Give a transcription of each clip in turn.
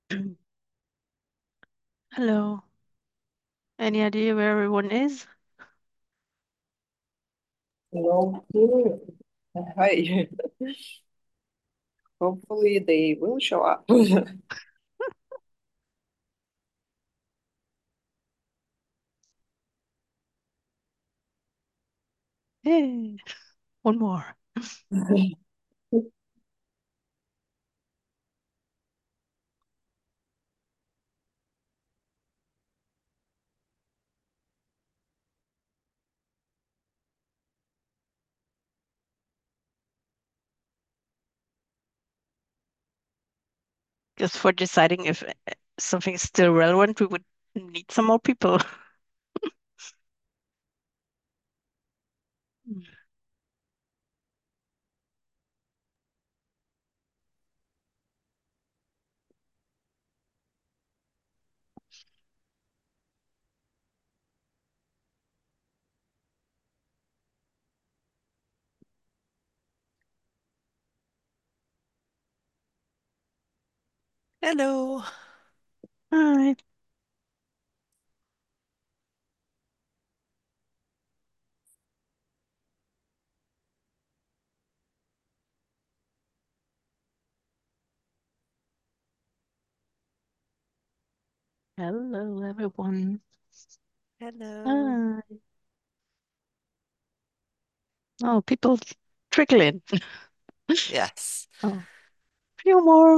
Hello. Any idea where everyone is? Okay. Hi. Hopefully they will show up. Hey, one more. Just for deciding if something is still relevant, we would need some more people. Hello. Hi. Hello, everyone. Hello. Hi. Oh, people trickle in. Yes, Oh, few more.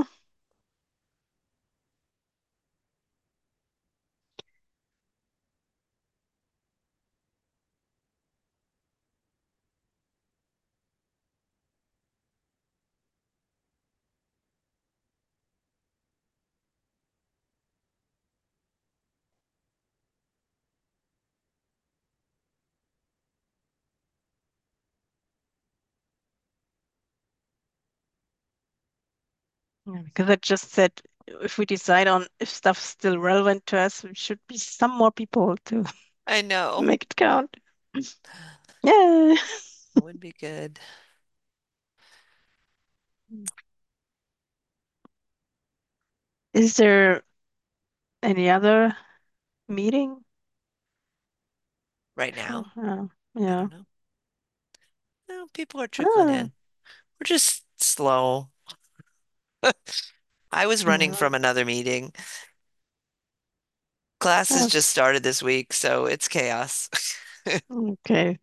Yeah, because I just said if we decide on if stuff's still relevant to us, there should be some more people to I know. make it count. Yeah. That would be good. Is there any other meeting? Right now, I Yeah. don't know. No, people are trickling Ah, in. We're just slow. I was running yeah. from another meeting. Classes just That's started this week, so it's chaos. okay.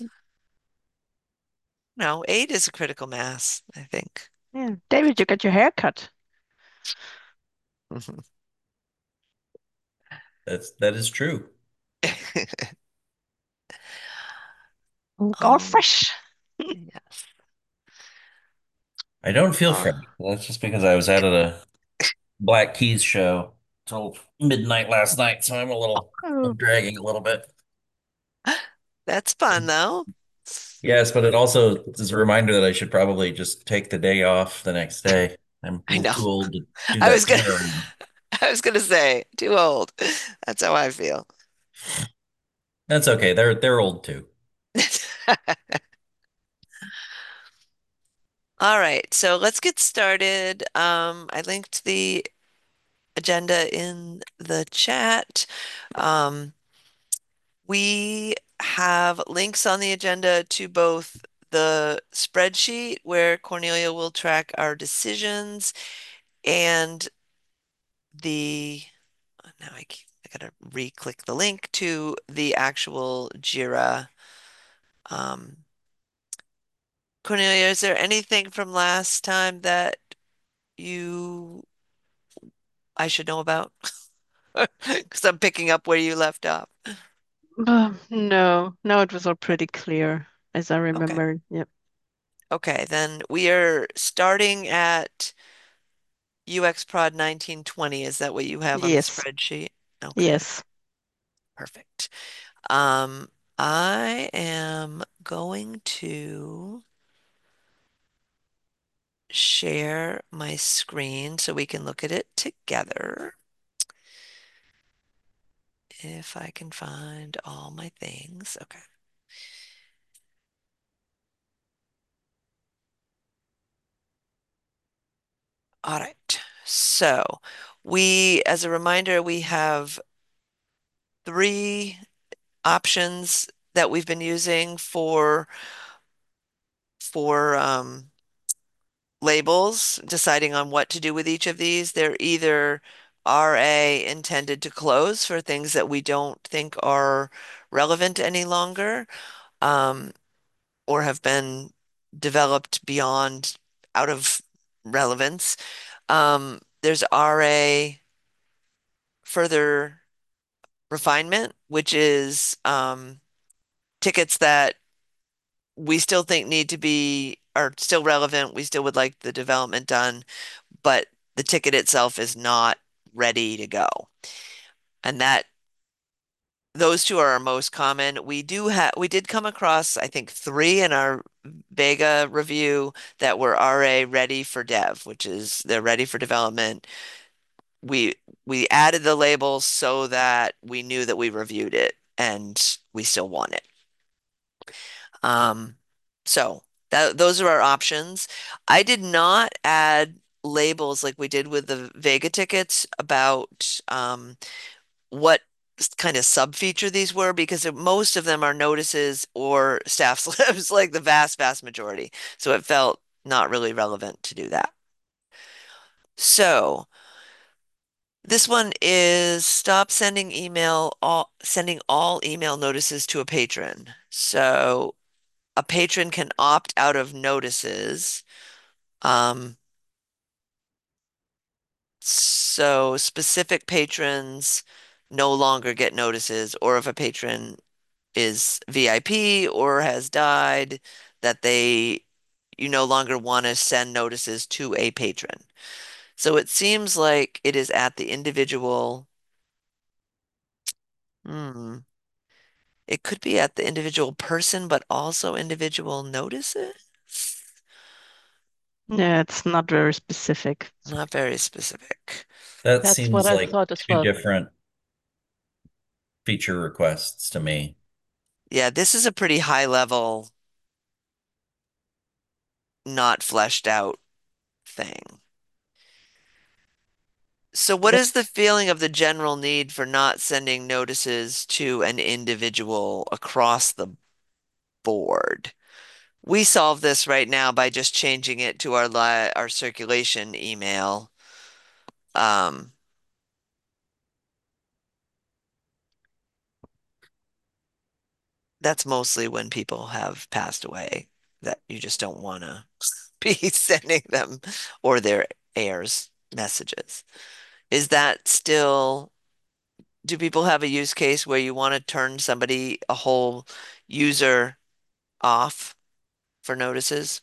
No, eight is a critical mass, I think. Yeah. David, you got your hair cut. That is true. Look all Um, fresh. yes. I don't feel Oh, fresh. That's just because I was out at a Black Keys show till midnight last night, so Oh, I'm dragging a little bit. that's fun though. Yes, but it also is a reminder that I should probably just take the day off the next day. I'm a I little know. too old to do I that was gonna turnaround. I was gonna say, too old. That's how I feel. That's okay. They're old too. All right, so let's get started. I linked the agenda in the chat. Um, we have links on the agenda to both the spreadsheet where Cornelia will track our decisions and the, now I gotta re-click the link to the actual JIRA. Um, Cornelia, is there anything from last time that you I should know about? Because I'm picking up where you left off. no, no, it was all pretty clear as I Okay. remember. Yep. Okay, then we are starting at UX Prod 1920. Is that what you have on the Yes. spreadsheet? Okay, Yes. perfect. Um, I am going to share my screen so we can look at it together. If I can find all my things. Okay. All right. So As a reminder, we have three options that we've been using for labels, deciding on what to do with each of these. They're either RA intended to close for things that we don't think are relevant any longer, um, or have been developed beyond out of relevance. There's RA further refinement, which is tickets that we still think need to be are still relevant. We still would like the development done, but the ticket itself is not ready to go. And that those two are our most common. We did come across, I think, three in our Vega review that were RA ready for dev, which is they're ready for development. We we added the labels so that we knew that we reviewed it and we still want it. Um, so those are our options. I did not add labels like we did with the Vega tickets about what kind of sub feature these were because most of them are notices or staff slips, like the vast majority. So it felt not really relevant to do that. So this one is stop sending all email notices to a patron. So a patron can opt out of notices. Um, so specific patrons no longer get notices, or if a patron is VIP or has died, that you no longer want to send notices to a patron. So it seems like it is at the individual. Hmm. It could be at the individual person, but also individual notices. Yeah, it's not very specific. Not very specific. That That's what seems I like thought as two well. different feature requests to me. Yeah, this is a pretty high level, not fleshed out thing. So, what Yeah. is the feeling of the general need for not sending notices to an individual across the board? We solve this right now by just changing it to our circulation email. Um, that's mostly when people have passed away that you just don't want to be sending them or their heirs messages. Is that still, do people have a use case where you want to turn a whole user off for notices?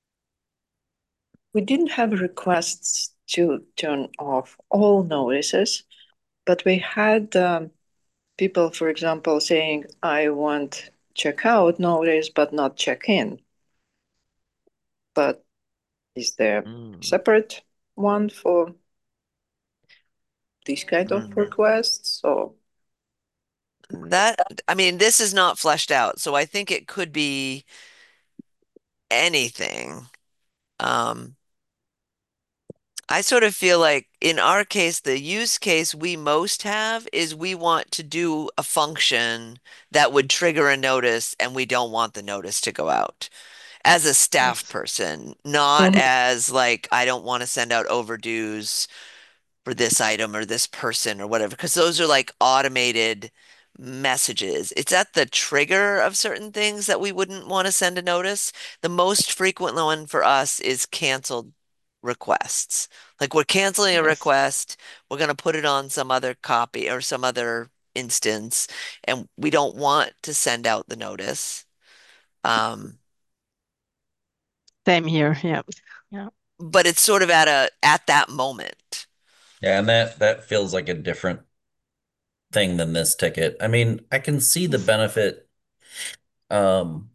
We didn't have requests to turn off all notices, but we had people, for example, saying, I want checkout notice, but not check in. But is there Mm, separate one for these kind of mm. requests? Or I mean, this is not fleshed out, so I think it could be anything. Um, I sort of feel like in our case, the use case we most have is we want to do a function that would trigger a notice and we don't want the notice to go out as a staff Yes. person, not Mhm. as like, I don't want to send out overdues for this item or this person or whatever, because those are like automated messages. It's at the trigger of certain things that we wouldn't want to send a notice. The most frequent one for us is canceled requests. Like we're canceling a Yes. request, we're going to put it on some other copy or some other instance, and we don't want to send out the notice. Um, Same here. Yeah. Yeah. but it's sort of at that moment. Yeah, and that feels like a different thing than this ticket. I mean, I can see the Yes. benefit um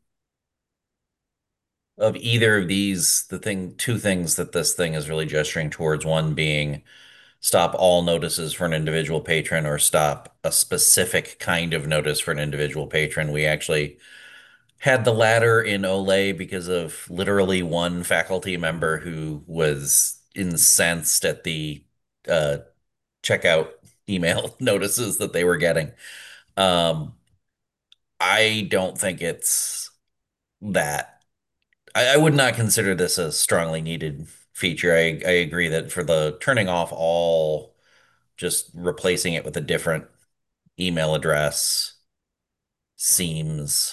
of either of these, two things that this thing is really gesturing towards, one being stop all notices for an individual patron or stop a specific kind of notice for an individual patron. We actually had the latter in Olay because of literally one faculty member who was incensed at the uh, checkout email notices that they were getting. Um, I don't think it's that. I would not consider this a strongly needed feature. I agree that for the turning off all, just replacing it with a different email address seems.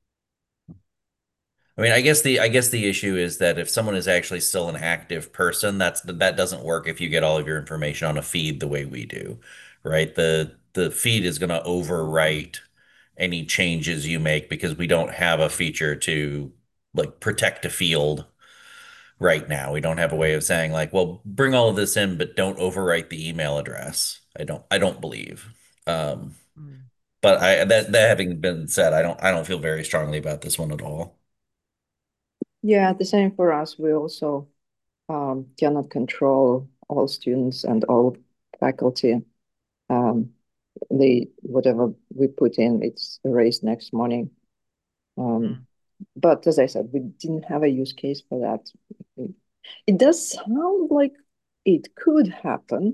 I mean, I guess the issue is that if someone is actually still an active person, that doesn't work if you get all of your information on a feed the way we do, right? The feed is going to overwrite any changes you make because we don't have a feature to like protect a field right now. We don't have a way of saying like, well, bring all of this in, but don't overwrite the email address. I don't believe. Um, Mm. but that having been said, I don't feel very strongly about this one at all. Yeah, the same for us. We also cannot control all students and all faculty. Um, whatever we put in, it's erased next morning. Um, Mm. but as I said, we didn't have a use case for that. It does sound like it could happen,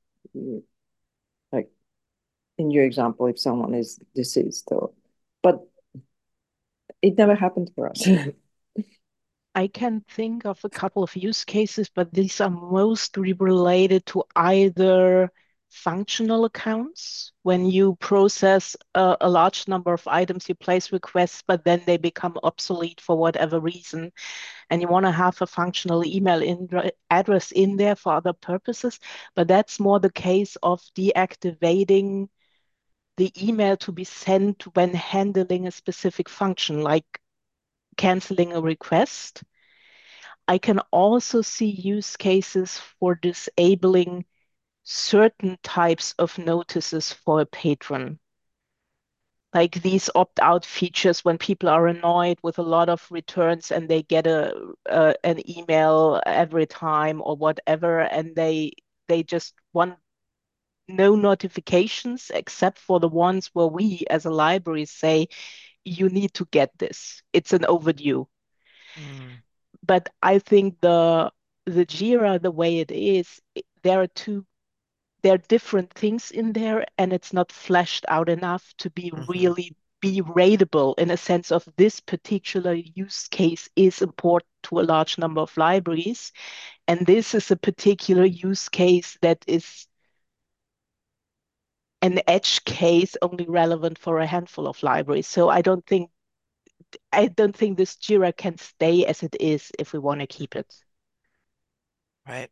like in your example, if someone is deceased, or but it never happened for us. I can think of a couple of use cases, but these are mostly related to either functional accounts. When you process a large number of items, you place requests, but then they become obsolete for whatever reason, and you want to have a functional address in there for other purposes. But that's more the case of deactivating the email to be sent when handling a specific function, like canceling a request. I can also see use cases for disabling certain types of notices for a patron. Like these opt-out features when people are annoyed with a lot of returns and they get an email every time or whatever, and they just want no notifications except for the ones where we as a library say you need to get this. It's an overdue. Mm. But I think the Jira, the way it is, there are different things in there, and it's not fleshed out enough to be Mhm. really be rateable in a sense of this particular use case is important to a large number of libraries, and this is a particular use case that is an edge case only relevant for a handful of libraries. So I don't think this Jira can stay as it is if we want to keep it. Right.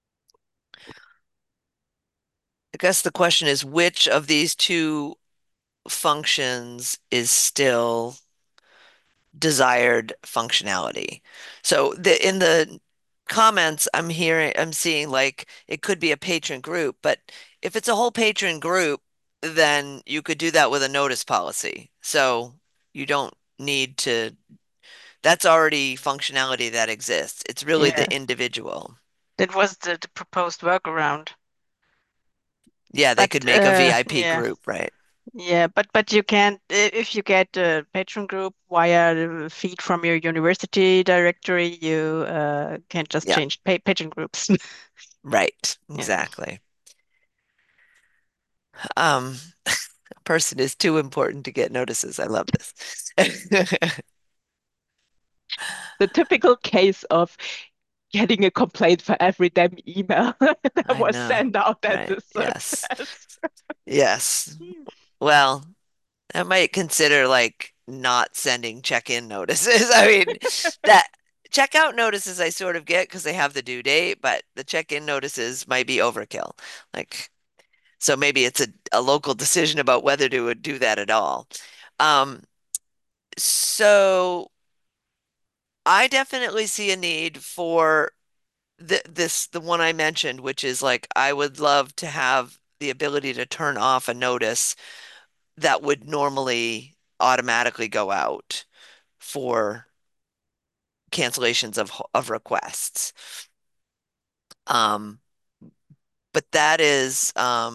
I guess the question is which of these two functions is still desired functionality. So in the comments I'm seeing like it could be a patron group, but if it's a whole patron group, then you could do that with a notice policy. So you don't need to, that's already functionality that exists. It's really the Yeah, individual. that was the proposed workaround. Yeah, they But could make a VIP group, right? but you can't if you get a patron group via the feed from your university directory, you can't just Yeah, change patron groups. right. Yeah. Exactly. Um, a person is too important to get notices. I love this. The typical case of getting a complaint for every damn email that I was know, sent out at right? the Yes. success. Yes. Well, I might consider like not sending check-in notices. I mean, that checkout notices I sort of get because they have the due date, but the check-in notices might be overkill. Like, so maybe it's a local decision about whether to do that at all. Um, so I definitely see a need for the one I mentioned, which is like I would love to have the ability to turn off a notice that would normally automatically go out for cancellations of requests. Um, but that is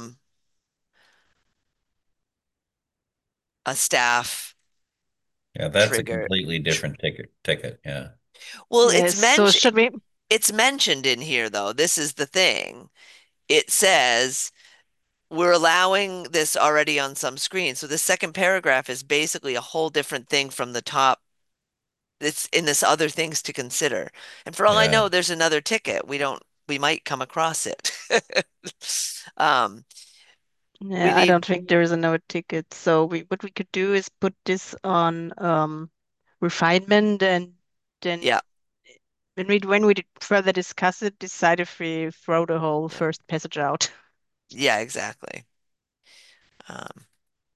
a staff Yeah, that's a trigger. completely different ticket. Yeah. Well, Yes, so should we? it's mentioned in here though. This is the thing. it says we're allowing this already on some screens. So the second paragraph is basically a whole different thing from the top. It's in this other things to consider. And for all I Yeah. know, there's another ticket. We might come across it. Um, we Yeah, I need, don't think there is a no ticket. So what we could do is put this on refinement, and then yeah, when we further discuss it, decide if we throw the whole yeah, first passage out. yeah, exactly. Um,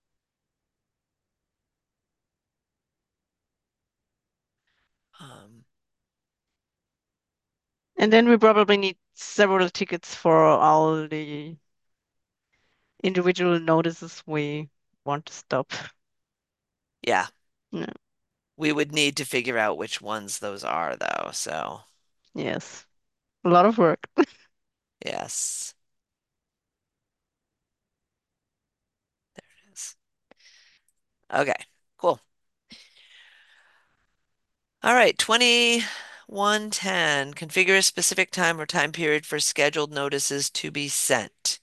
um, And then we probably need several tickets for all the individual notices we want to stop. yeah, Yeah. we would need to figure out which ones those are, though. So, Yes. A lot of work. yes, there it is. Okay, cool. All right, 2110. Configure a specific time or time period for scheduled notices to be sent.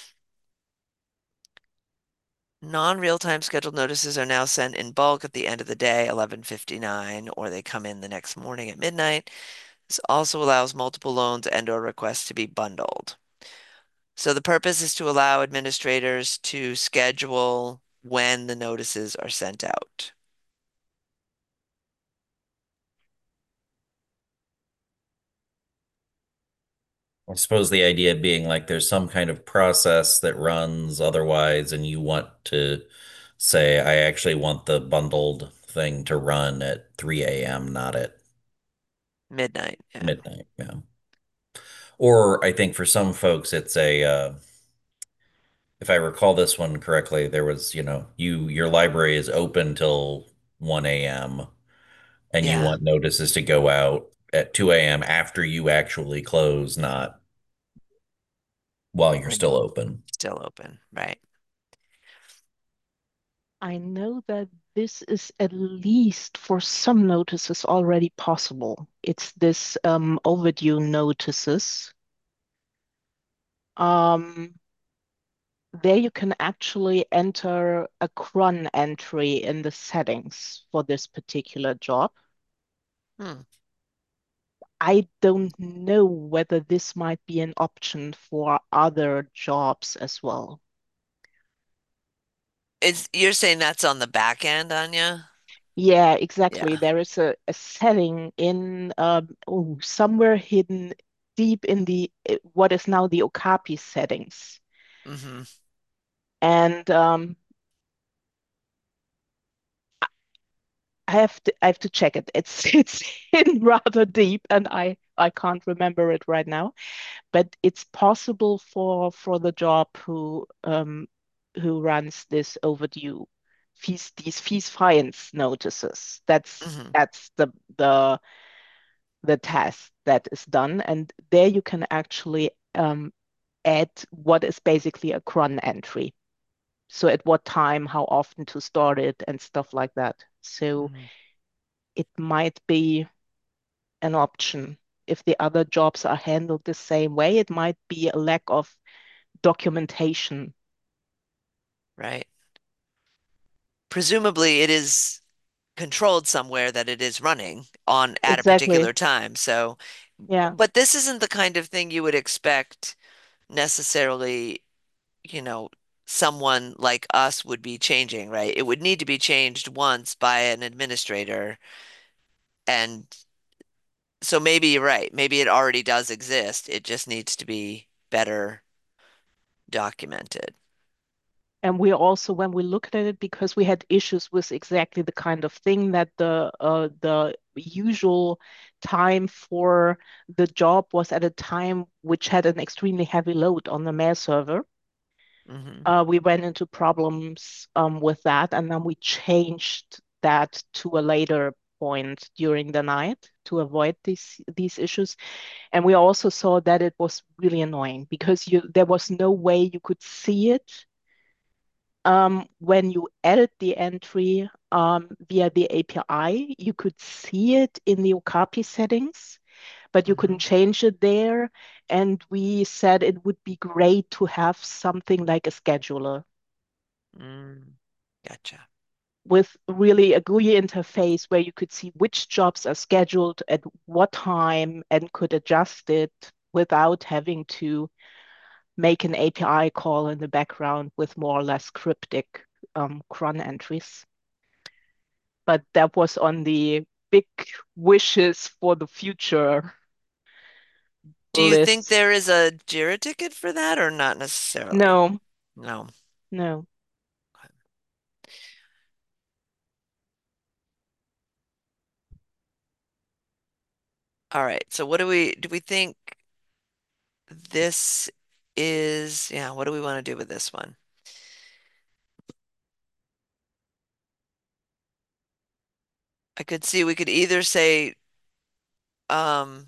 Non-real-time scheduled notices are now sent in bulk at the end of the day, 11:59, or they come in the next morning at midnight. This also allows multiple loans and/or requests to be bundled. So the purpose is to allow administrators to schedule when the notices are sent out. I suppose the idea being like there's some kind of process that runs otherwise, and you want to say, I actually want the bundled thing to run at 3 a.m., not at Midnight, yeah. midnight. Yeah. Or I think for some folks, it's if I recall this one correctly, there was, your library is open till 1 a.m. and you Yeah, want notices to go out at 2 a.m. after you actually close, not while you're when still open. still open, right? I know that this is at least for some notices already possible. It's this overdue notices. Um, there you can actually enter a cron entry in the settings for this particular job. Hmm. I don't know whether this might be an option for other jobs as well. You're saying that's on the back end, Anya? Yeah, exactly. Yeah. There is a setting in somewhere hidden deep in the what is now the Okapi settings. Hmm. And I have to check it. It's it's in rather deep, and I can't remember it right now. But it's possible for the job who runs this overdue these fees fines notices. That's Hmm. that's the task that is done, and there you can actually add what is basically a cron entry. So at what time, how often to start it, and stuff like that. So Hmm. it might be an option. If the other jobs are handled the same way, it might be a lack of documentation. Right. Presumably it is controlled somewhere that it is running on at a particular Exactly. time. So, Yeah, but this isn't the kind of thing you would expect necessarily, you know, someone like us would be changing, right? It would need to be changed once by an administrator. And so maybe you're right. Maybe it already does exist. It just needs to be better documented. and we also, when we looked at it, because we had issues with exactly the kind of thing that the usual time for the job was at a time which had an extremely heavy load on the mail server. Hmm. We went into problems with that, and then we changed that to a later point during the night to avoid these issues. And we also saw that it was really annoying because there was no way you could see it when you edit the entry via the API. You could see it in the Okapi settings, but you couldn't change it there. And we said it would be great to have something like a scheduler Mm, gotcha. with really a GUI interface where you could see which jobs are scheduled at what time and could adjust it without having to make an API call in the background with more or less cryptic cron entries. But that was on the big wishes for the future Do you think list. there is a Jira ticket for that or not necessarily? No, No. no. All right. So what do we think this is, yeah, what do we want to do with this one? I could see we could either say um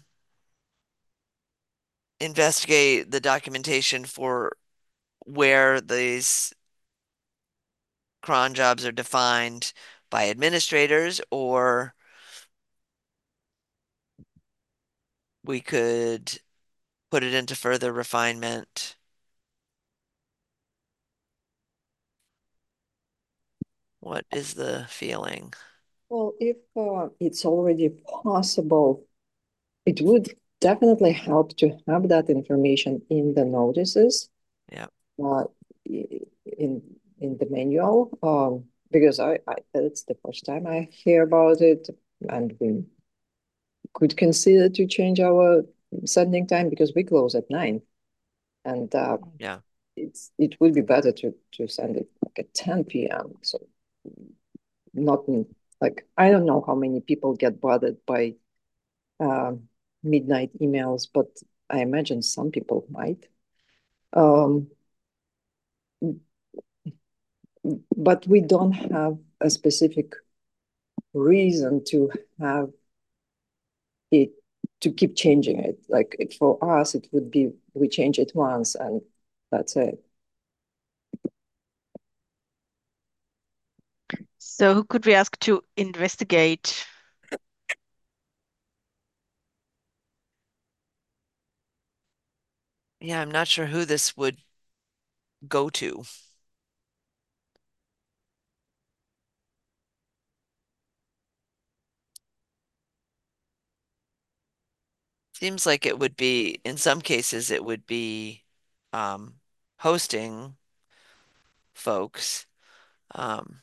investigate the documentation for where these cron jobs are defined by administrators, or we could put it into further refinement. What is the feeling? Well, if it's already possible, it would definitely help to have that information in the notices, Yeah. uh, in the manual, because I it's the first time I hear about it, and we could consider to change our sending time because we close at 9, and Yeah. it would be better to send it like at 10 p.m. So not like I don't know how many people get bothered by um, midnight emails, but I imagine some people might. Um, but we don't have a specific reason to have it to keep changing it. Like for us, it would be we change it once and that's it. So who could we ask to investigate? Yeah, I'm not sure who this would go to. Seems like it would be, in some cases, it would be hosting folks. Um,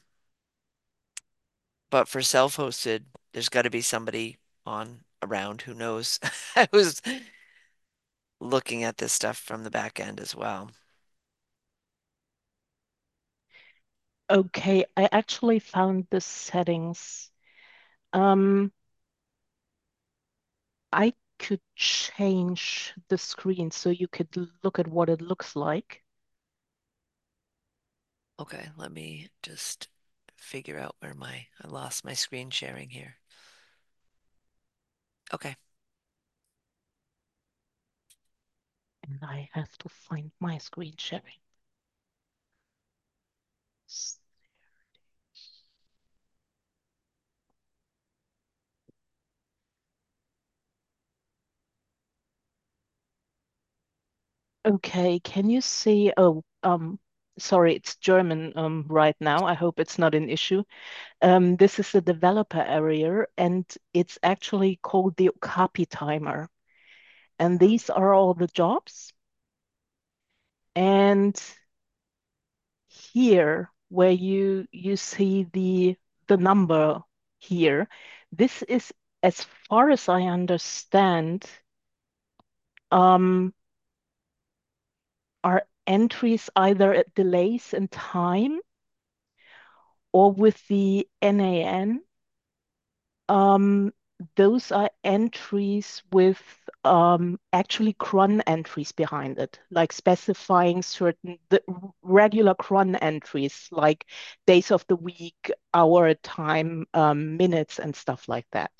but for self-hosted, there's got to be somebody on around who knows who's looking at this stuff from the back end as well. Okay, I actually found the settings. Um, I could change the screen so you could look at what it looks like. Okay, let me just figure out where I lost my screen sharing here. Okay. And I have to find my screen sharing. Okay, can you see? Oh, sorry, it's German right now. I hope it's not an issue. This is the developer area, and it's actually called the Okapi timer. And these are all the jobs. And here, where you see the number here, this is, as far as I understand, um, are entries either at delays in time or with the NAN. Um, those are entries with actually cron entries behind it, like specifying certain regular cron entries, like days of the week, hour, time, minutes, and stuff like that.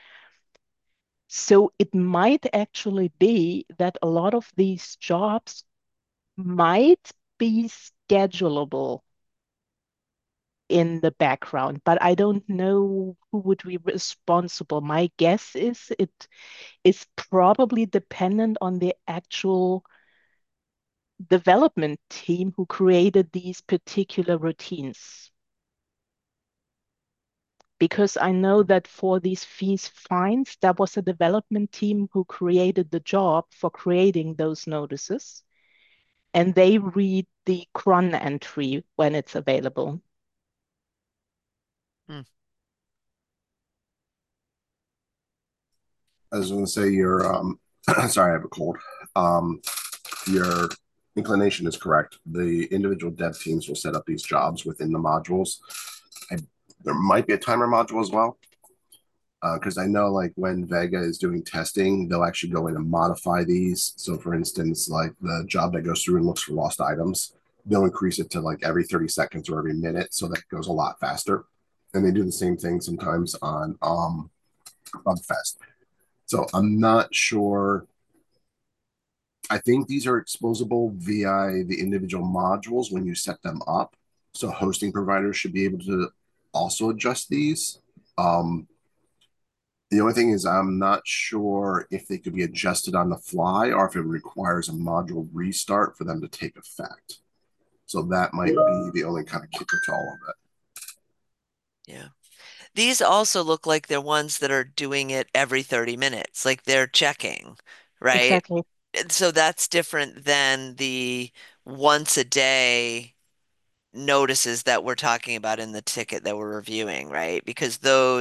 So it might actually be that a lot of these jobs might be schedulable. in the background, but I don't know who would be responsible. My guess is it is probably dependent on the actual development team who created these particular routines. Because I know that for these fees fines, there was a development team who created the job for creating those notices, and they read the cron entry when it's available. Hmm. I was going to say sorry, I have a cold. Your inclination is correct. The individual dev teams will set up these jobs within the modules. I, there might be a timer module as well, because I know like when Vega is doing testing, they'll actually go in and modify these. So, for instance, like the job that goes through and looks for lost items, they'll increase it to like every 30 seconds or every minute, so that it goes a lot faster. And they do the same thing sometimes on Bugfest. So I'm not sure. I think these are exposable via the individual modules when you set them up. So hosting providers should be able to also adjust these. Um, the only thing is, I'm not sure if they could be adjusted on the fly or if it requires a module restart for them to take effect. So that might be the only kind of kicker to all of it. Yeah. These also look like they're ones that are doing it every 30 minutes, like they're checking, right? Exactly. And so that's different than the once a day notices that we're talking about in the ticket that we're reviewing, right? Because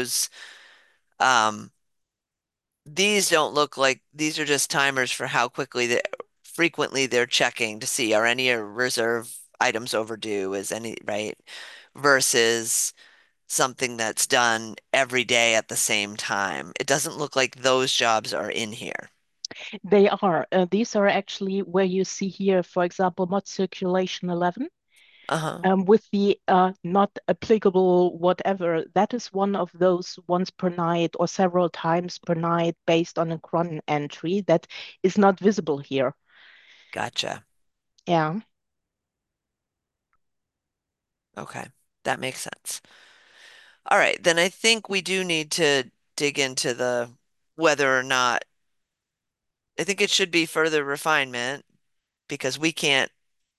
um, these don't look like these are just timers for how frequently they're checking to see are any reserve items overdue, is any, right? Versus something that's done every day at the same time. It doesn't look like those jobs are in here. They are. These are actually where you see here, for example, mod circulation 11. Uh-huh. With the not applicable whatever, that is one of those once per night or several times per night based on a cron entry that is not visible here. Gotcha. Yeah. Okay. That makes sense. All right, then I think we do need to dig into the whether or not I think it should be further refinement because we can't,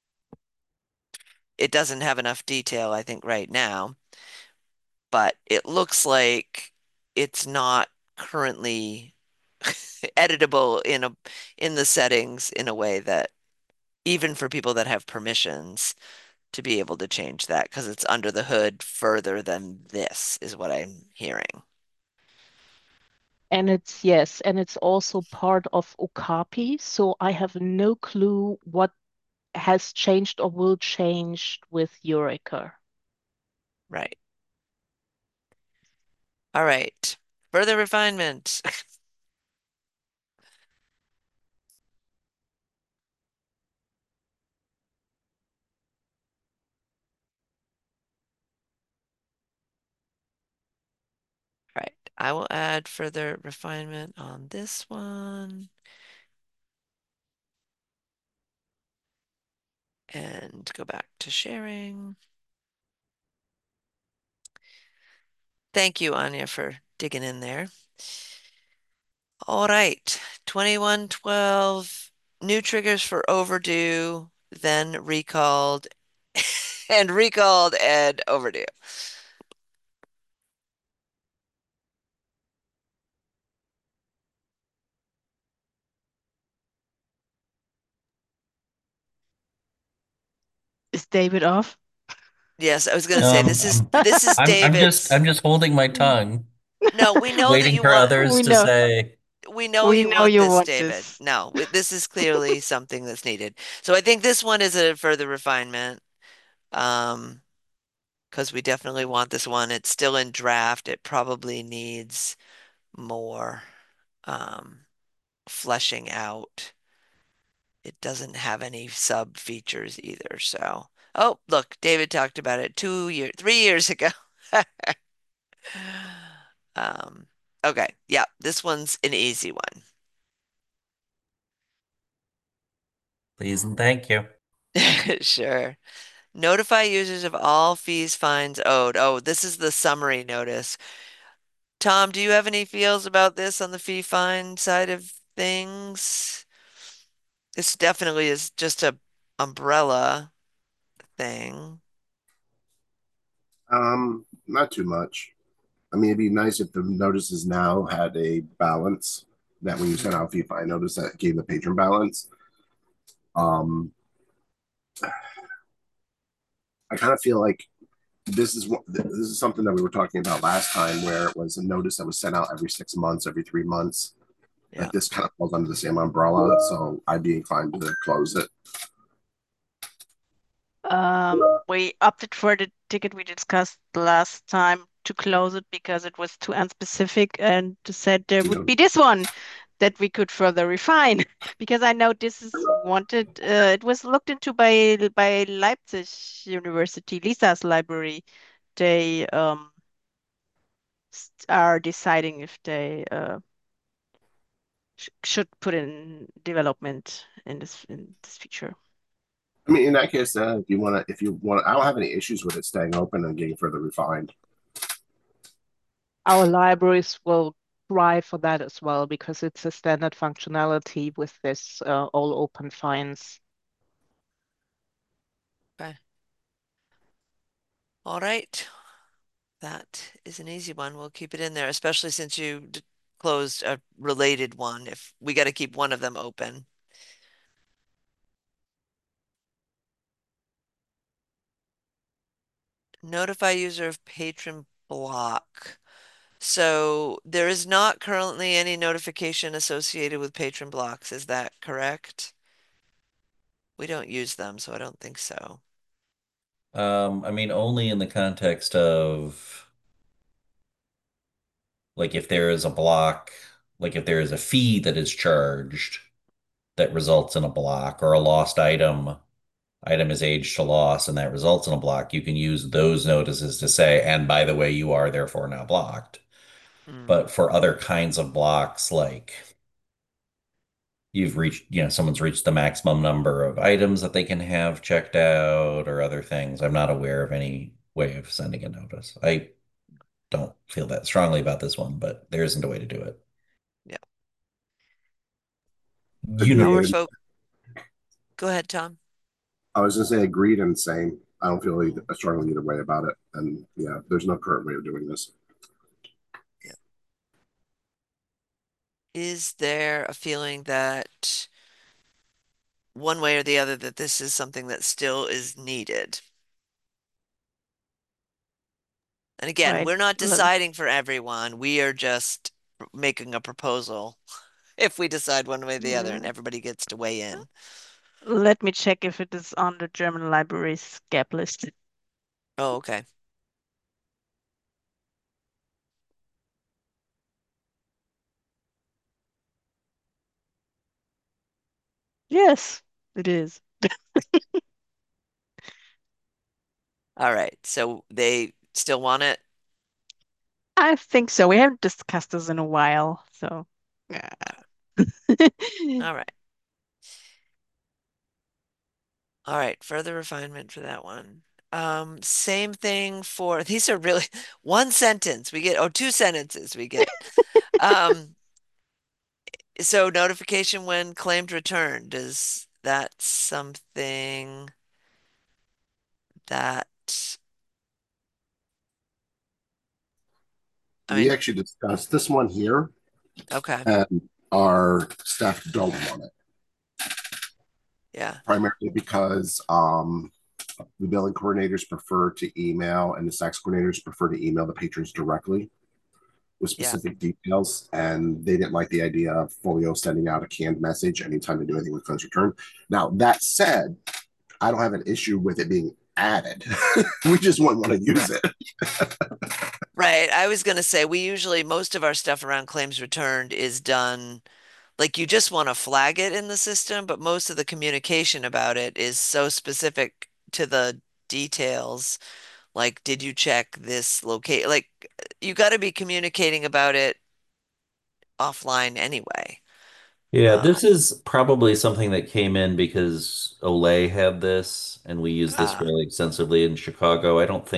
it doesn't have enough detail, I think, right now, but it looks like it's not currently editable in the settings in a way that even for people that have permissions to be able to change that because it's under the hood further than this is what I'm hearing. And it's, yes, and it's also part of Okapi. So I have no clue what has changed or will change with Eureka. Right. All right. Further refinement. Right. I will add further refinement on this one and go back to sharing. Thank you, Anya, for digging in there. All right. 2112, new triggers for overdue, then recalled and recalled and overdue. Is David off? Yes, I was going to say Um, this is I'm, this is I'm David's. just holding my tongue, No, we know that waiting you for want others We to know. say, we know We you know want you this, want David. this. No, this is clearly something that's needed. So I think this one is a further refinement. Um, because we definitely want this one. It's still in draft. It probably needs more fleshing out. It doesn't have any sub features either. So, oh, look, David talked about it 3 years ago. Um, okay, yeah, this one's an easy one. please and thank you. Sure. Notify users of all fees, fines owed. Oh, this is the summary notice. Tom, do you have any feels about this on the fee fine side of things? This definitely is just a umbrella thing. Not too much. I mean, it'd be nice if the notices now had a balance that when you sent Mm. out fee fine notice that gave the patron balance. Um, I kind of feel like this is something that we were talking about last time, where it was a notice that was sent out every 6 months, every 3 months. Yeah. Like this kind of falls under the same umbrella, so I'd be inclined to close it. We opted for the ticket we discussed last time to close it because it was too unspecific and said there would Yeah. be this one that we could further refine. Because I know this is wanted, it was looked into by Leipzig University, Lisa's library. They are deciding if they sh should put in development in this feature. I mean, in that case, if you want, I don't have any issues with it staying open and getting further refined. Our libraries will try for that as well because it's a standard functionality with this all open finds. Okay. All right. That is an easy one. We'll keep it in there, especially since you closed a related one. If we got to keep one of them open. Notify user of patron block. So there is not currently any notification associated with patron blocks. Is that correct? We don't use them, so I don't think so. I mean, only in the context of like if there is a block, like if there is a fee that is charged that results in a block or a lost item is aged to loss and that results in a block, you can use those notices to say, and by the way, you are therefore now blocked. Mm, But for other kinds of blocks, like someone's reached the maximum number of items that they can have checked out or other things, I'm not aware of any way of sending a notice. I don't feel that strongly about this one, but there isn't a way to do it. yeah. How are Agreed. folk? Go ahead, Tom. I was going to say agreed and same. I don't feel strongly either way about it. And yeah, there's no current way of doing this. Yeah. Is there a feeling that one way or the other that this is something that still is needed? And again, Right. we're not deciding for everyone. We are just making a proposal if we decide one way or the other, and Mm, everybody gets to weigh in. Let me check if it is on the German library's gap list. Oh, okay. Yes, it is. All right. So they still want it? I think so. We haven't discussed this in a while, so yeah. All right. All right. Further refinement for that one. Same thing for these are really one sentence we get, oh, two sentences we get. Um, so notification when claimed returned, is that something that, I We mean, actually discussed this one here, okay. and our staff don't want it, Yeah. primarily because the billing coordinators prefer to email and the SACS coordinators prefer to email the patrons directly with Yeah. specific details. And they didn't like the idea of Folio sending out a canned message anytime they do anything with funds return. Now, that said, I don't have an issue with it being added. We just wouldn't want to use Right. it. Right. I was going to say we usually, most of our stuff around claims returned is done like you just want to flag it in the system, but most of the communication about it is so specific to the details. Like, did you check this locate? Like, you got to be communicating about it offline anyway. Yeah, this is probably something that came in because Olay had this, and we use this Ah, fairly extensively in Chicago.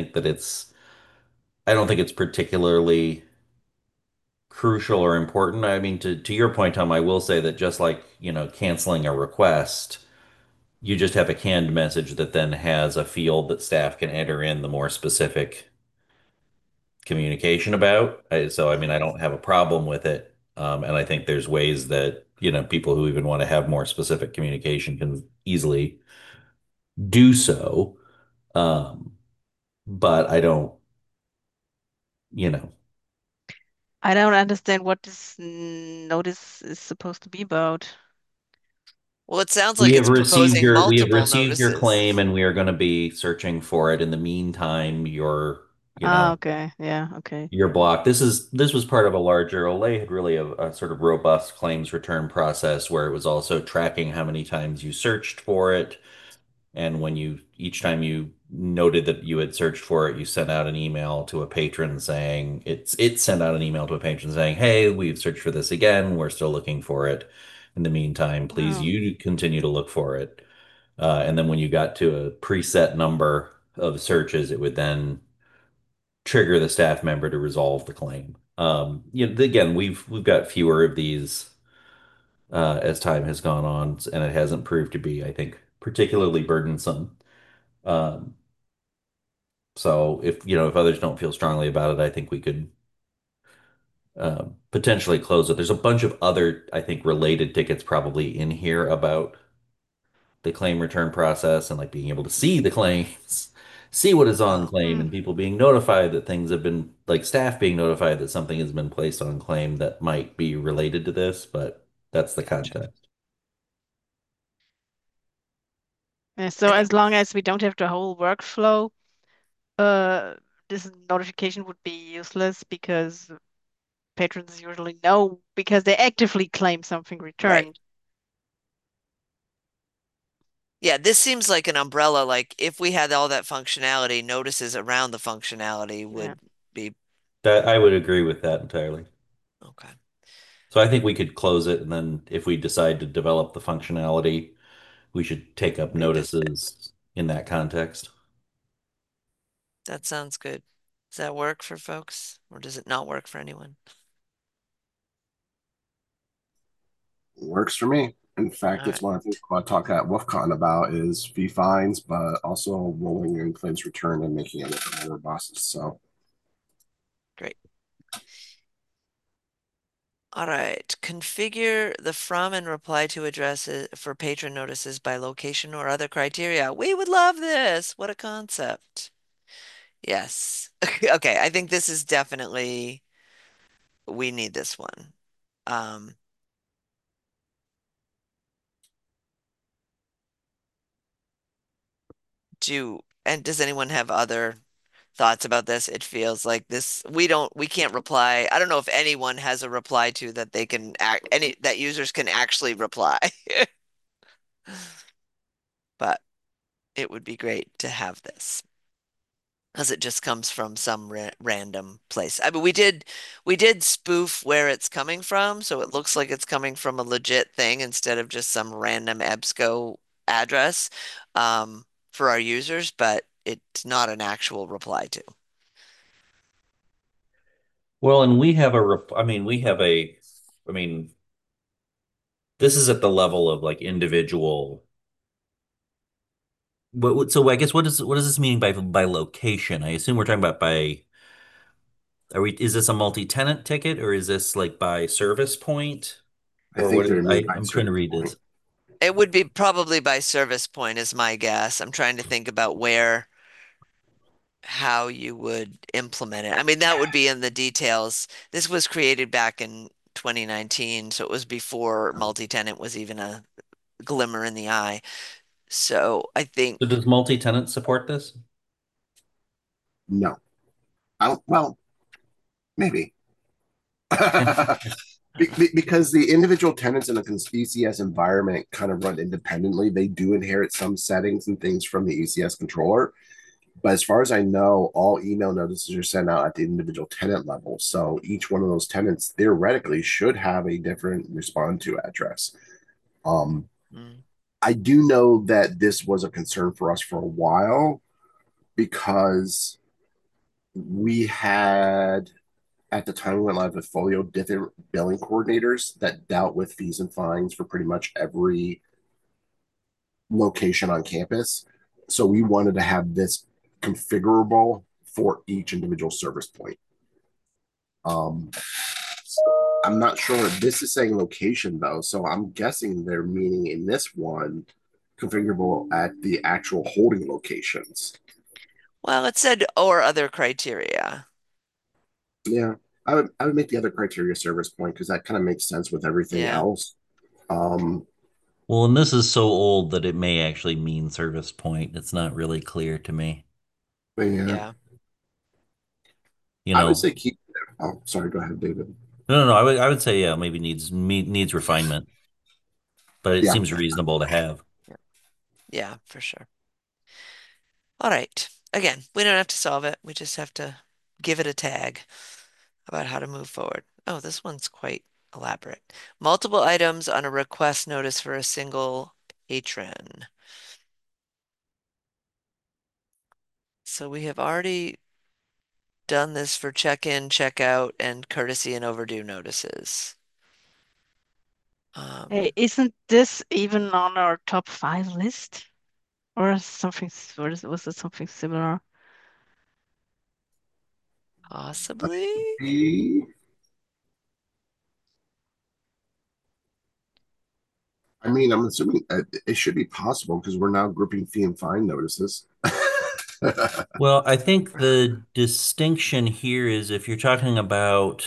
I don't think it's particularly crucial or important. I mean, to your point, Tom, I will say that just like, canceling a request, you just have a canned message that then has a field that staff can enter in the more specific communication about. So, I mean, I don't have a problem with it. And I think there's ways that, people who even want to have more specific communication can easily do so. Um, but I don't, you know, I don't understand what this notice is supposed to be about. well, it sounds like it's proposing we have multiple received your claim notices. and we are going to be searching for it. In the meantime, you Ah, know, okay. Yeah, okay. you're blocked. This was part of a larger Olay had really a sort of robust claims return process where it was also tracking how many times you searched for it. And when each time you noted that you had searched for it, you sent out an email to a patron saying it sent out an email to a patron saying, "Hey, we've searched for this again. We're still looking for it. In the meantime, please Oh, you continue to look for it." And then when you got to a preset number of searches, it would then trigger the staff member to resolve the claim. Again, we've got fewer of these as time has gone on, and it hasn't proved to be, I think, particularly burdensome. Um, so if others don't feel strongly about it, I think we could potentially close it. There's a bunch of other, I think, related tickets probably in here about the claim return process and like being able to see the claims, see what is on Oh, claim, hmm. and people being notified that things have been like staff being notified that something has been placed on claim that might be related to this, but that's the gotcha. context. Yeah, so I as think, long as we don't have the whole workflow, uh, this notification would be useless because patrons usually know because they actively claim something right. returned. Yeah, this seems like an umbrella. Like if we had all that functionality, notices around the functionality Yeah. would be That I would agree with that entirely. okay. So I think we could close it, and then if we decide to develop the functionality, we should take up Revisit it. notices in that context. That sounds good. Does that work for folks, or does it not work for anyone? Works for me. In fact, All it's right, one I think I talk at WolfCon about is fee fines, but also rolling in claims return and making it a little bit more robust. So great. All right, configure the from and reply to addresses for patron notices by location or other criteria. We would love this. What a concept. Yes. Okay, I think this is definitely, we need this one. Um, and does anyone have other thoughts about this? It feels like this, we can't reply. I don't know if anyone has a reply to that they can that users can actually reply. But it would be great to have this. As it just comes from some random place. I mean, we did spoof where it's coming from, so it looks like it's coming from a legit thing instead of just some random EBSCO address for our users, but it's not an actual reply to. Well, and we have I mean, I mean, this is at the level of like individual. So I guess what does this mean by location? I assume we're talking about is this a multi-tenant ticket or is this like by service point? I Or think what they're is, made by I'm trying to service read point. this. It would be probably by service point is my guess. I'm trying to think about how you would implement it. I mean, that would be in the details. This was created back in 2019, so it was before multi-tenant was even a glimmer in the eye. So I think So does multi-tenant support this? No, well, maybe. Because the individual tenants in a ECS environment kind of run independently. They do inherit some settings and things from the ECS controller. But as far as I know, all email notices are sent out at the individual tenant level. So each one of those tenants theoretically should have a different respond to address. Um, Mm. I do know that this was a concern for us for a while because we had at the time we went live with Folio different billing coordinators that dealt with fees and fines for pretty much every location on campus. So we wanted to have this configurable for each individual service point. So I'm not sure. This is saying location though, so I'm guessing they're meaning in this one configurable at the actual holding locations. Well, it said or other criteria. Yeah, I would make the other criteria service point because that kind of makes sense with everything Yeah. else. Um, Well, and this is so old that it may actually mean service point. It's not really clear to me. but yeah, Yeah. You I would know, say keep. Oh, sorry. Go ahead, David. no. I would say yeah, maybe needs refinement, but it Yeah, seems reasonable to have. Yeah. Yeah, for sure. All right. Again, we don't have to solve it. We just have to give it a tag about how to move forward. Oh, this one's quite elaborate. Multiple items on a request notice for a single patron. So we have already done this for check-in, check-out, and courtesy and overdue notices. Hey, Um, isn't this even on our top 5 list? Or something, was it something similar? Possibly? I mean, I'm assuming it should be possible because we're now grouping fee and fine notices. Well, I think the distinction here is if you're talking about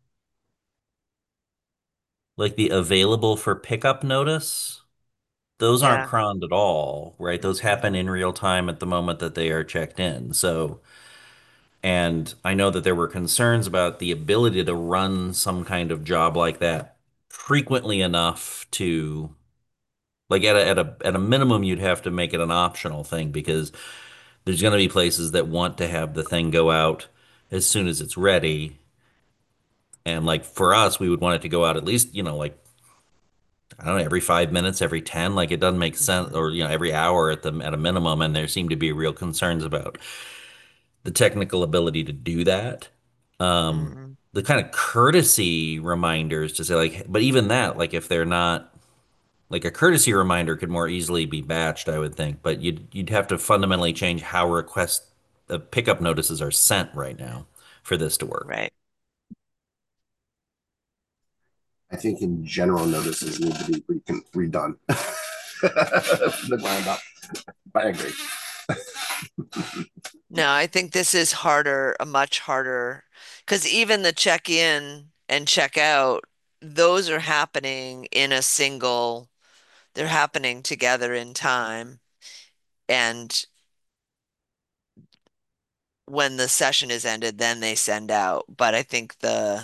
like the available for pickup notice, those aren't Yeah. croned at all, right? Those happen Mhm. in real time at the moment that they are checked in. So, and I know that there were concerns about the ability to run some kind of job like that frequently enough to like at a minimum you'd have to make it an optional thing because there's going to be places that want to have the thing go out as soon as it's ready. And like for us, we would want it to go out at least, like I don't know, every 5 minutes, every 10, like it doesn't make sense, Mhm. or every hour at a minimum. And there seem to be real concerns about the technical ability to do that. Mhm. The kind of courtesy reminders to say like, but even that, like if they're not like a courtesy reminder could more easily be batched, I would think, but you'd have to fundamentally change how request pickup notices are sent right now for this to work. Right. I think in general notices need to be redone. The ground up. But I agree. No, I think this is harder, a much harder, because even the check-in and check-out, those are happening in a single, they're happening together in time. And when the session is ended, then they send out. But I think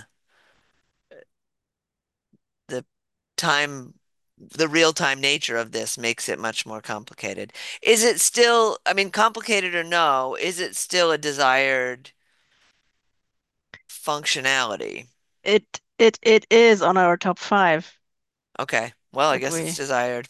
the time, the real-time nature of this makes it much more complicated. Is it still, I mean, complicated or no, is it still a desired functionality? It is on our top 5 Okay, well, I that guess it's we. desired.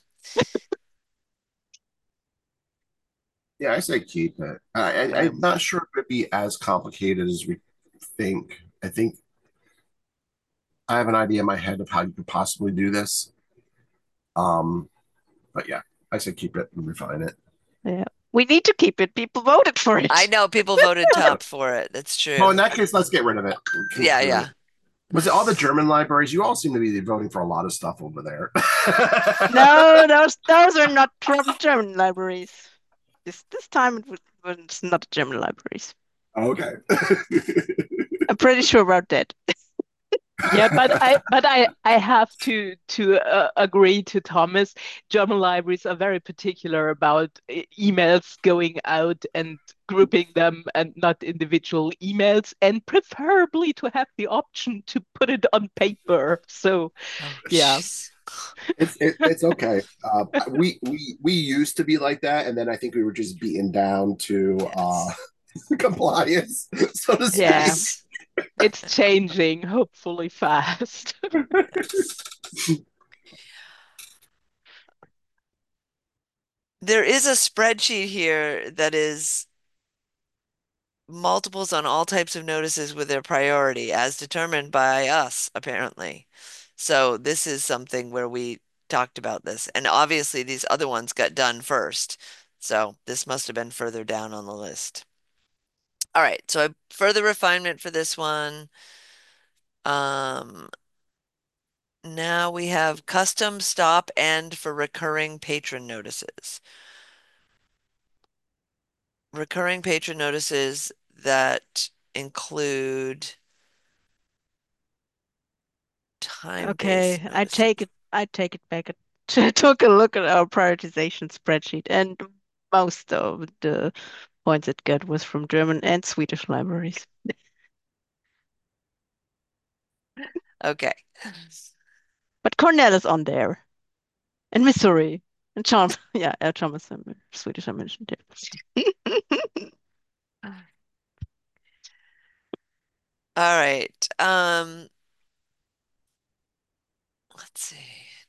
Yeah, I say keep it. Okay. I'm not sure if it'd be as complicated as we think. I think I have an idea in my head of how you could possibly do this. Um, but yeah, I say keep it and refine it. Yeah. We need to keep it. People voted for I it. know people voted top for it. That's Well, true. in that case, let's get rid of it. Yeah, Conclude it. yeah. Was it all the German libraries? You all seem to be voting for a lot of stuff over there. No, those are not from German libraries. This time was not German libraries. Okay. I'm pretty sure about that. Yeah, but I have to agree to Thomas. German libraries are very particular about emails going out and grouping them and not individual emails, and preferably to have the option to put it on paper. So Oh, yeah, jeez. It's okay. We used to be like that, and then I think we were just beaten down to Yes. compliance, so to Yeah, speak. Yes. it's changing, hopefully fast. Yes. There is a spreadsheet here that is multiples on all types of notices with their priority as determined by us, apparently. So this is something where we talked about this. And obviously these other ones got done first. So this must have been further down on the list. All right, so further refinement for this one. Um, Now we have custom stop end for recurring patron notices. Recurring patron notices that include time-based Okay, notices. I take it back. I took a look at our prioritization spreadsheet, and most of the points it got was from German and Swedish libraries. Okay. But Cornell is on there, and Missouri, and Chalmers. Yeah, Chalmers, Swedish I mentioned it. All right. Let's see.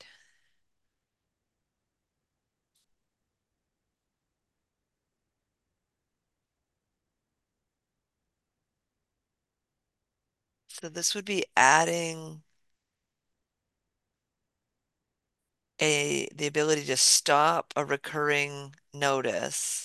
So this would be adding the ability to stop a recurring notice.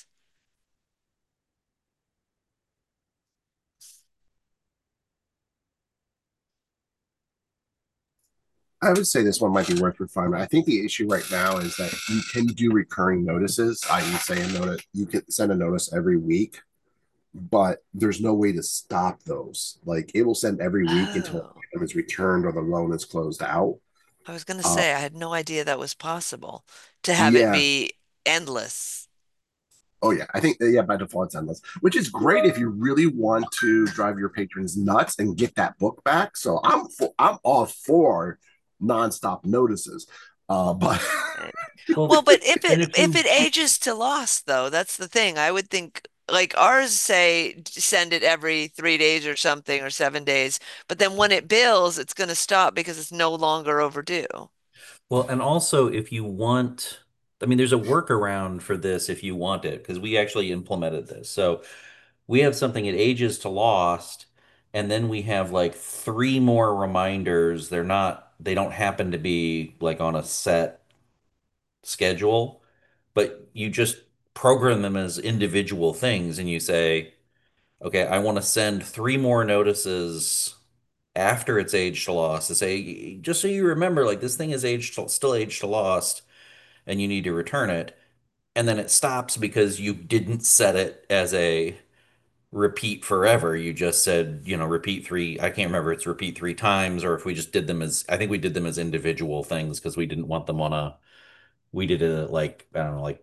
I would say this one might be worth refinement. I think the issue right now is that you can do recurring notices, i.e., say a notice, you can send a notice every week, but there's no way to stop those. Like it will send every week until Oh, it is returned or the loan is closed out. I was going to Uh, say I had no idea that was possible to have it yeah. be endless. Oh yeah. I think yeah, by default it's endless, which is great if you really want to drive your patrons nuts and get that book back. So I'm all for nonstop notices. But Right. Well, Well, but and if if you it ages to lost though, that's the thing. I would think like ours say send it every 3 days or something or 7 days, but then when it bills, it's going to stop because it's no longer overdue. Well, and also if you want, I mean, there's a workaround for this if you want it, because we actually implemented this. So we have something it ages to lost, and then we have like three more reminders. They don't happen to be like on a set schedule, but you just program them as individual things and you say, okay, I want to send three more notices after it's aged to lost to say, just so you remember, like this thing is still aged to lost and you need to return it. And then it stops because you didn't set it as a repeat forever. You just said, repeat three. I can't remember if it's repeat three times or if we just did them as, I think we did them as individual things because we didn't want them we did it like, I don't know, like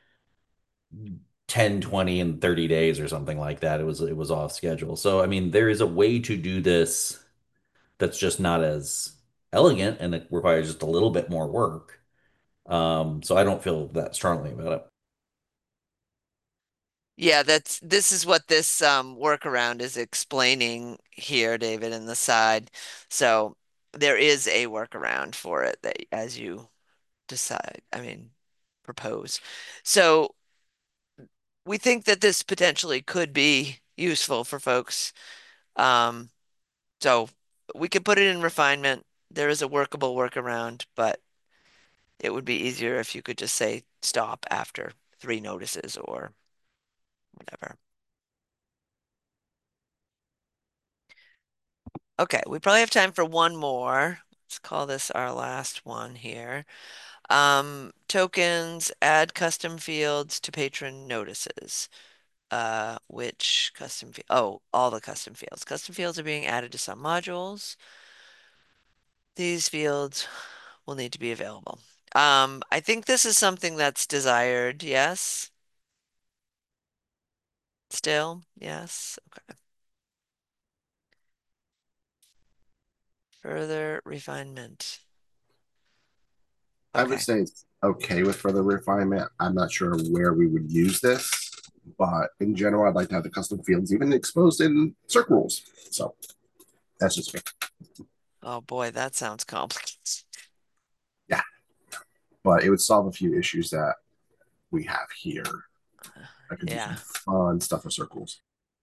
10, 20, and 30 days or something like that. It was off schedule. So, I mean, there is a way to do this that's just not as elegant and it requires just a little bit more work. So I don't feel that strongly about it. Yeah, this is what this workaround is explaining here, David, in the side. So there is a workaround for it that as you decide, I mean, propose. So we think that this potentially could be useful for folks. Um, so we could put it in refinement. There is a workable workaround, but it would be easier if you could just say stop after 3 notices or whatever. Okay, we probably have time for one more. Let's call this our last one here. Tokens, add custom fields to patron notices. Which custom field? Oh, all the custom fields. Custom fields are being added to some modules. These fields will need to be available. I think this is something that's desired, yes? Still, yes. Okay. Further refinement. I would Okay. say it's okay with further refinement. I'm not sure where we would use this, but in general, I'd like to have the custom fields even exposed in circ rules. So that's just me. Oh boy, that sounds complicated. Yeah, but it would solve a few issues that we have here. I could do some Yeah. fun stuff with circles.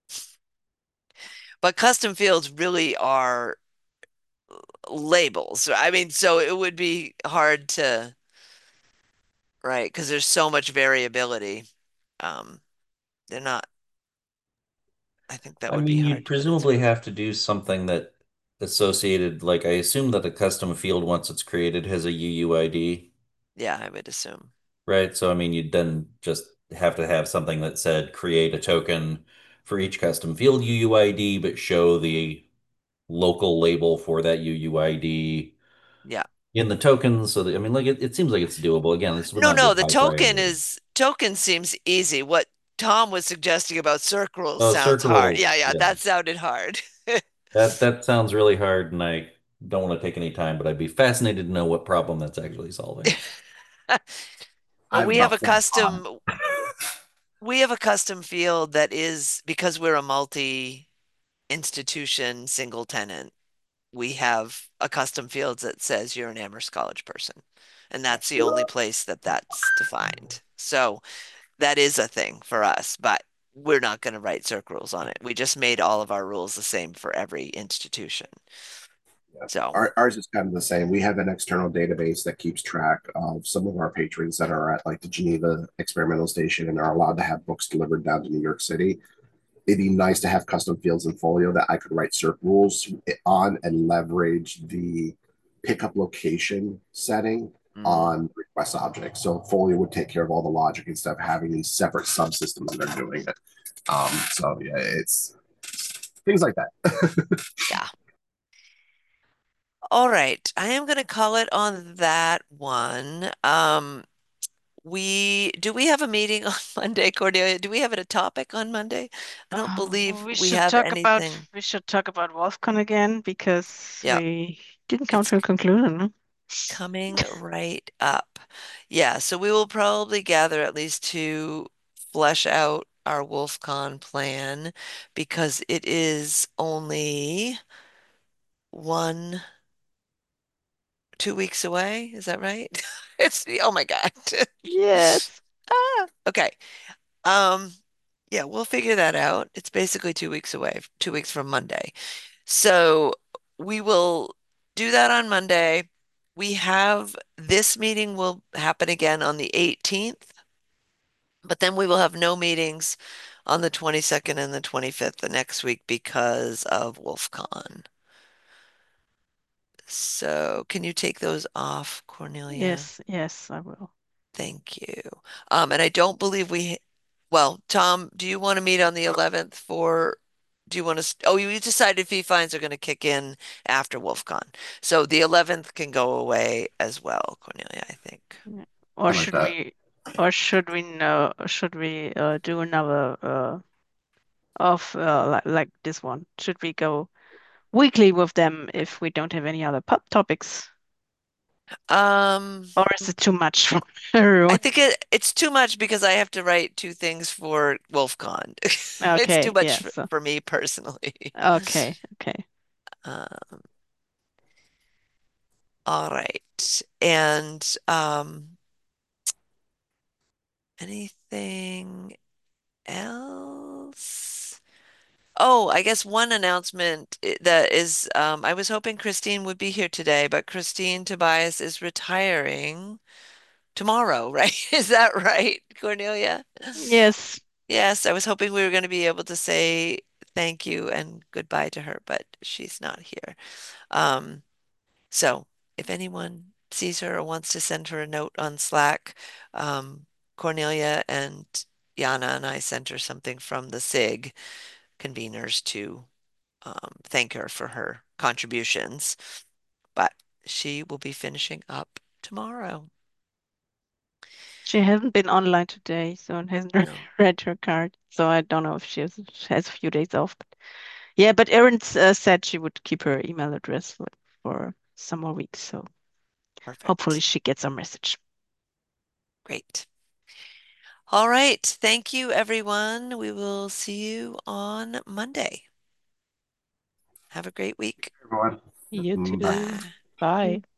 But custom fields really are labels. I mean, so it would be hard to, right? Because there's so much variability. Um, they're not, I think that I would be mean, you'd hard to put in presumably circle. have to do something that associated, like I assume that a custom field once it's created has a UUID, Yeah, I would assume. right? So I mean, you'd then just have to have something that said create a token for each custom field UUID, but show the local label for that UUID Yeah. in the tokens. So that, I mean, like it seems like it's doable. Again, this would No, not be no, the high token priority. is token seems easy. What Tom was suggesting about circ rules Oh, sounds circle hard. rules. Yeah, yeah, Yeah. that sounded hard. That sounds really hard, and I don't want to take any time, but I'd be fascinated to know what problem that's actually solving. I Well, have about 45. we have a custom field that is because we're a multi-institution single tenant. We have a custom field that says you're an Amherst College person. And that's the only place that that's defined. So that is a thing for us, but we're not going to write circ rules on it. We just made all of our rules the same for every institution. Yeah. So, Ours is kind of the same. We have an external database that keeps track of some of our patrons that are at like the Geneva Experimental Station and are allowed to have books delivered down to New York City. It'd be nice to have custom fields in Folio that I could write circ rules on and leverage the pickup location setting mm, on request objects. So Folio would take care of all the logic instead of having these separate subsystems that are doing it. So yeah, it's things like that. yeah. All right. I am going to call it on that one. We have a meeting on Monday, Cordelia? Do we have a topic on Monday? I don't believe We we should have talk about anything. we should talk about Wolfcon again because Yeah, we didn't come it's to a conclusion. No? coming right up. Yeah, so we will probably gather at least to flesh out our WolfCon plan because it is only 2 weeks away. Is that right? Oh my God. Yes. Okay. Um, yeah, we'll figure that out. It's basically 2 weeks away, 2 weeks from Monday. So we will do that on Monday. We have this meeting will happen again on the 18th, but then we will have no meetings on the 22nd and the 25th the next week because of WolfCon. So can you take those off, Cornelia? Yes, yes, I will. Thank you. And I don't believe well, Tom, do you want to meet on the 11th do you want to, oh, you decided fee fines are going to kick in after WolfCon. So the 11th can go away as well, Cornelia, I think. Yeah. Or I like should that. we do another of like this one? Should we go weekly with them if we don't have any other pub topics? Um, Or is it too much for I everyone? think it's too much because I have to write two things for WolfCon. It's too Okay, much yeah, so for me personally. okay, okay. Uh, all right. And anything else? Oh, I guess one announcement that is, I was hoping Christine would be here today, but Christine Tobias is retiring tomorrow, right? Is that right, Cornelia? Yes. Yes, I was hoping we were going to be able to say thank you and goodbye to her, but she's not here. Um, so if anyone sees her or wants to send her a note on Slack, Cornelia and Yana and I sent her something from the SIG conveners to thank her for her contributions, but she will be finishing up tomorrow. She hasn't been online today, so it hasn't No. read her card. So I don't know if she has a few days off. But yeah, but Erin said she would keep her email address for some more weeks. So hopefully Perfect. she gets our message. Great. All right. Thank you, everyone. We will see you on Monday. Have a great week. Everyone. You too. Bye. Bye. Bye.